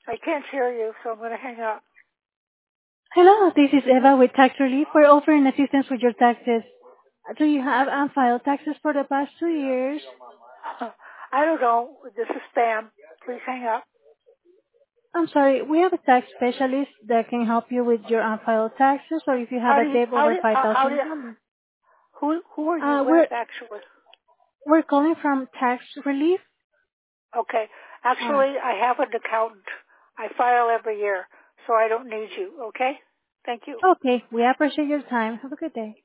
I can't hear you, so I'm going to hang up. Hello, this is Eva with Tax Relief. We're offering assistance with your taxes. Do you have unfiled taxes for the past 2 years? I don't know. This is spam. Please hang up. I'm sorry, we have a tax specialist that can help you with your unfiled taxes, or if you have How a do you, debt how over do you, how do you, $5,000. who are you Uh, with we're actually? we're calling from Tax Relief. Okay. Uh, Actually, I have an accountant. I file every year, so I don't need you. Okay? Thank you. okay, we appreciate your time. Have a good day.